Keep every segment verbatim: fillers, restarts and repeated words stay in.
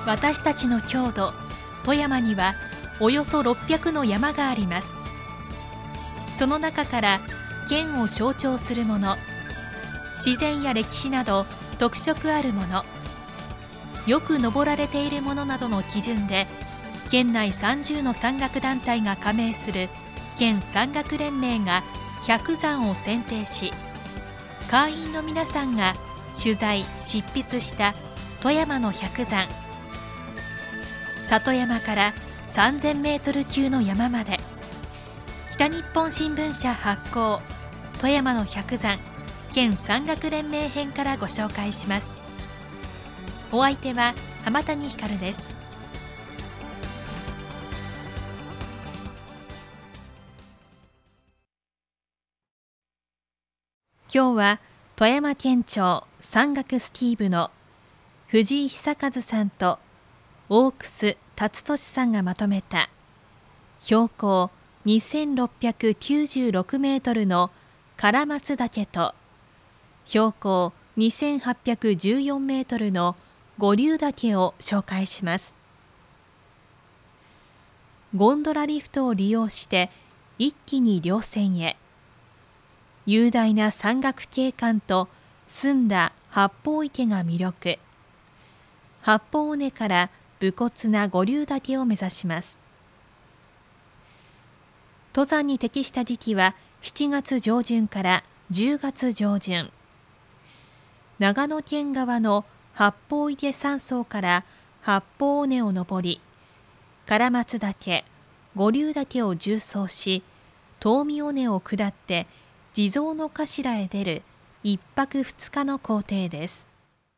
私たちの郷土富山にはおよそろっぴゃくの山があります。その中から県を象徴するもの、自然や歴史など特色あるもの、よく登られているものなどの基準で県内さんじゅうの山岳団体が加盟する県山岳連盟がひゃくざんを選定し、会員の皆さんが取材・執筆した富山の百山、里山からさんぜんメートル級の山まで、北日本新聞社発行富山の百山県山岳連盟編からご紹介します。お相手は浜谷ひかるです。今日は富山県庁山岳スキー部の藤井久和さんと大楠達俊さんがまとめた標高にせんろっぴゃくきゅうじゅうろくメートルの唐松岳と標高にせんはっぴゃくじゅうよんメートルの五竜岳を紹介します。ゴンドラリフトを利用して一気に稜線へ。雄大な山岳景観と澄んだ八方池が魅力。八方尾根から武骨な五竜岳を目指します。登山に適した時期はしちがつ上旬からじゅうがつ上旬。長野県側の八方池山荘から八方尾根を登り、唐松岳、五竜岳を縦走し、東御尾根を下って地蔵の頭へ出る一泊二日の行程です。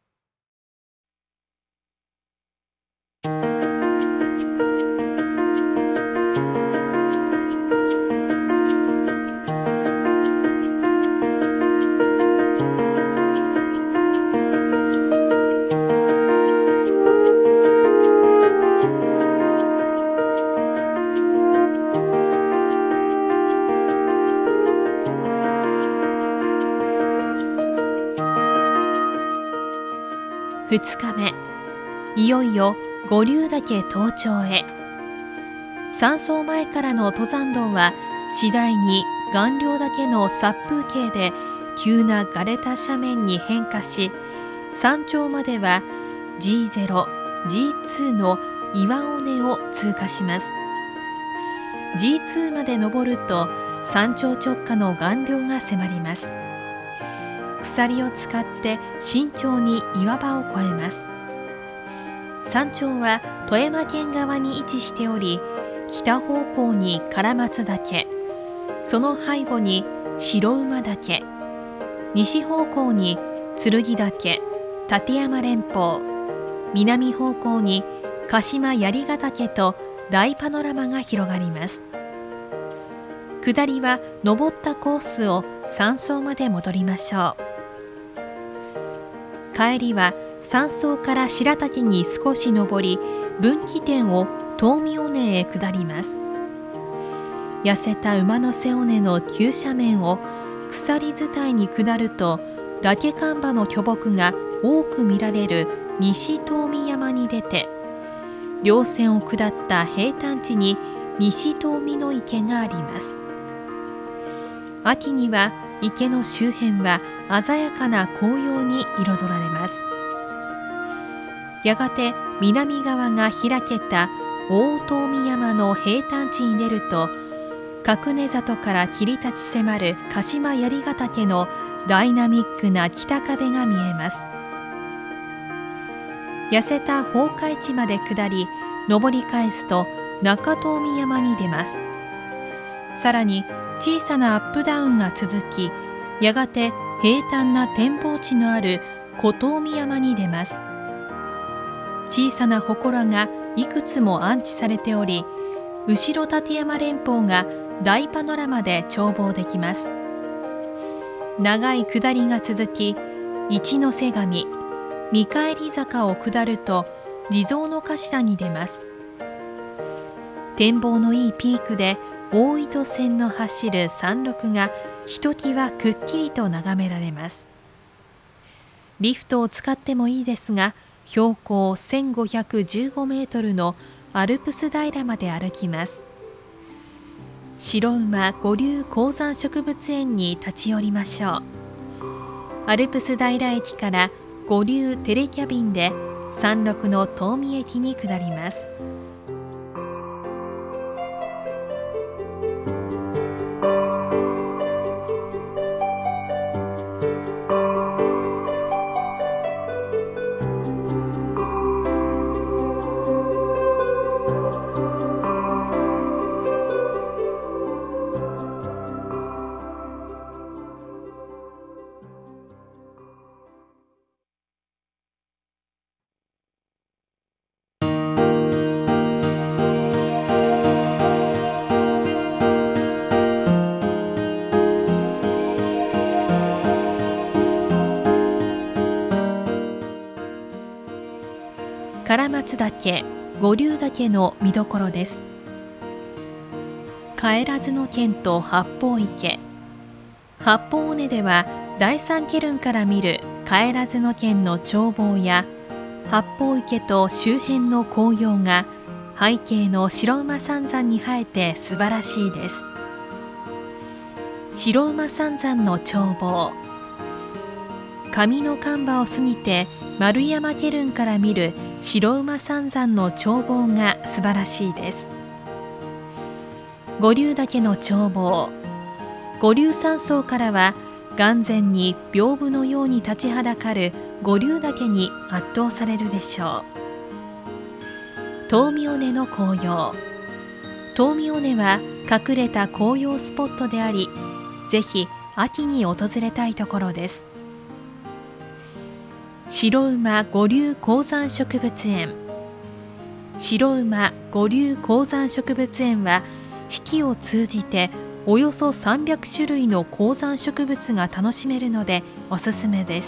ふつかめ、いよいよ五竜岳登頂へ。山荘前からの登山道は次第に巌稜岳の殺風景で急な枯れた斜面に変化し、山頂までは ジーゼロ、ジーツー の岩尾根を通過します。ジーツー まで登ると山頂直下の巌稜が迫ります。鎖を使って慎重に岩場を越えます。山頂は富山県側に位置しており、北方向に唐松岳、その背後に白馬岳、西方向に剣岳、立山連峰、南方向に鹿島槍ヶ岳と大パノラマが広がります。下りは登ったコースを山荘まで戻りましょう。帰りは山荘から白滝に少し登り、分岐点を東御尾根へ下ります。痩せた馬の背尾根の急斜面を鎖伝いに下ると、岳看板の巨木が多く見られる西東御山に出て、稜線を下った平坦地に西東御の池があります。秋には池の周辺は鮮やかな紅葉に彩られます。やがて南側が開けた大東御山の平坦地に出ると、角根里から切り立ち迫る鹿島槍ヶ岳のダイナミックな北壁が見えます。痩せた八海地まで下り、登り返すと中東御山に出ます。さらに小さなアップダウンが続き、やがて平坦な展望地のある小東御山に出ます。小さな祠がいくつも安置されており、後ろ立山連峰が大パノラマで眺望できます。長い下りが続き、一ノ瀬上、見返り坂を下ると地蔵の頭に出ます。展望のいいピークで大糸線の走る山麓がひときわくっきりと眺められます。リフトを使ってもいいですが、 標高せんごひゃくじゅうごメートルのアルプス平まで歩きます。白馬五竜高山植物園に立ち寄りましょう。アルプス平駅から五竜テレキャビンで山麓の東御駅に下ります。唐松岳、五竜岳の見どころです。帰らずの県と八方池。八方尾根では第三ケルンから見る帰らずの県の眺望や八方池と周辺の紅葉が背景の白馬三山に生えて素晴らしいです。白馬三山の眺望。上の神場を過ぎて丸山ケルンから見る白馬三山の眺望が素晴らしいです。五竜岳の眺望。五竜山荘からは眼前に屏風のように立ちはだかる五竜岳に圧倒されるでしょう。東御尾根の紅葉。東御尾根は隠れた紅葉スポットであり、ぜひ秋に訪れたいところです。白馬五竜高山植物園。白馬五竜高山植物園は四季を通じておよそさんびゃくしゅるいの高山植物が楽しめるのでおすすめです。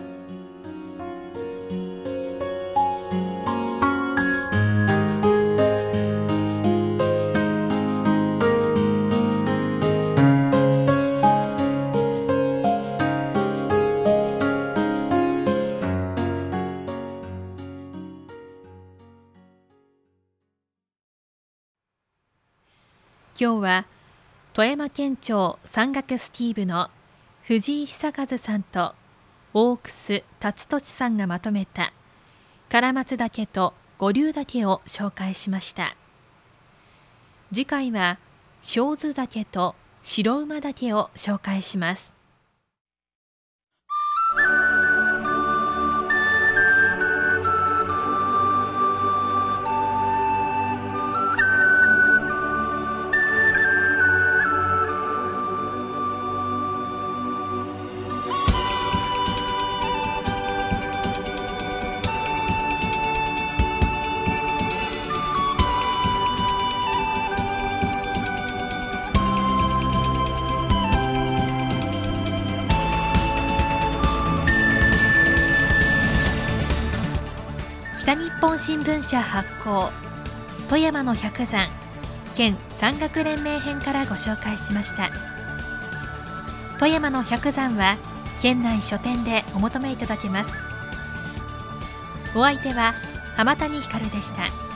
今日は富山県庁山岳スキー部の藤井久和さんと大楠達俊さんがまとめた唐松岳と五竜岳を紹介しました。次回は小津岳と白馬岳を紹介します。北日本新聞社発行、富山の百山県山岳連盟編からご紹介しました。富山の百山は県内書店でお求めいただけます。お相手は浜谷ひかるでした。